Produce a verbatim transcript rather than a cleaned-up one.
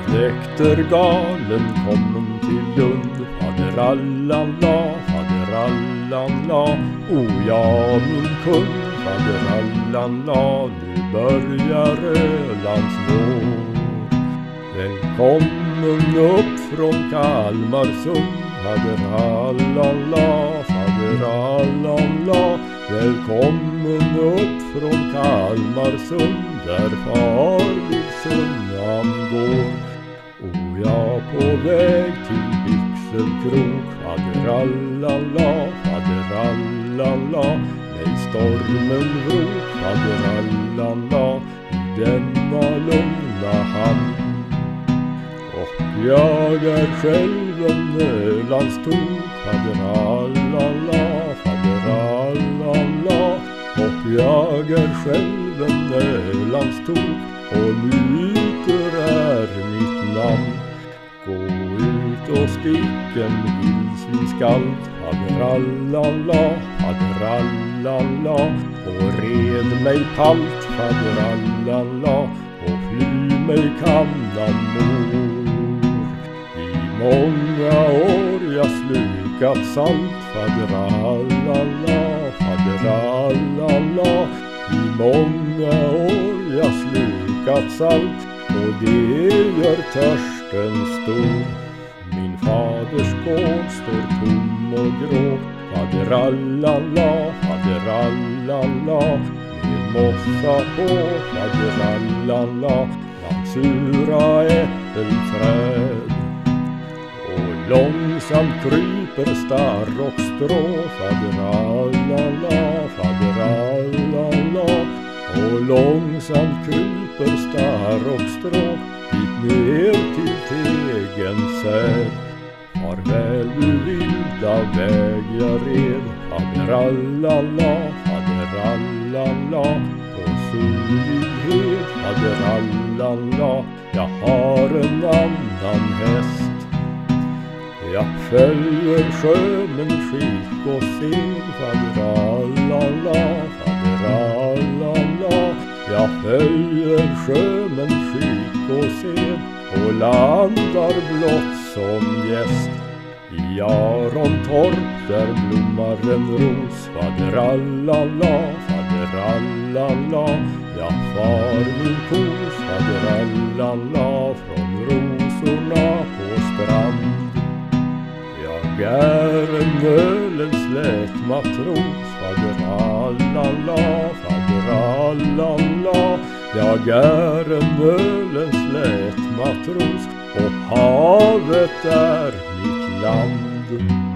Näktergalen kommen till Lund. Faderallan-la, faderallan-la. O ja, min kung, faderallan-la. Nu börjar Ölands vår. Välkommen upp från Kalmarsund. Faderallan-la, faderallan-la. Välkommen upp från Kalmarsund, där farlig sunnan går. Och jag på väg till Bixelkrok. Faderallan-la, faderallan-la. Mig stormen vrok. Faderallan-la, i denna lugna hamn. Och jag är själv en Ölandstok. Faderallan-la, faderallan-la. Och jag är själv en Ölandstok. Och Nyter är mitt namn. Gå ut och stick en vildsvinskalt. Faderallan-la, faderallan-la. Och red mig palt. Faderallan-la. Och fly mig kannanmor. I många år jag slukat salt. Faderallan-la, faderallan-la. I många år jag slukat salt. Och det gör törsten stor. Min faders gård står tom och grå. Faderallan-la, faderallan-la. Med mossa på. Faderallan-la. Bland sura äppelträd. Och långsamt kryper starr och strå. Faderallan-la, faderallan-la. Och långsamt kryper starr och strå. Dit ner till tegens säd. Farväl du vilda väg jag red. Faderallan-la, faderallan-la. På solighet. Faderallan-la. Jag har en annan häst. Jag följer sjömän skick och sed. Faderallan-la, faderallan-la. Jag följer sjömän skick och sed. Och landar blott som gäst. I Arontorp där blommar en ros. Faderallan-la, faderallan-la. Jag far min kos. Faderallan-la. Från rosorna på strand. Jag är en ölens lätt matros. Faderallan-la, faderallan-la. Jag är en ölens lätt matros. Och havet är mitt land.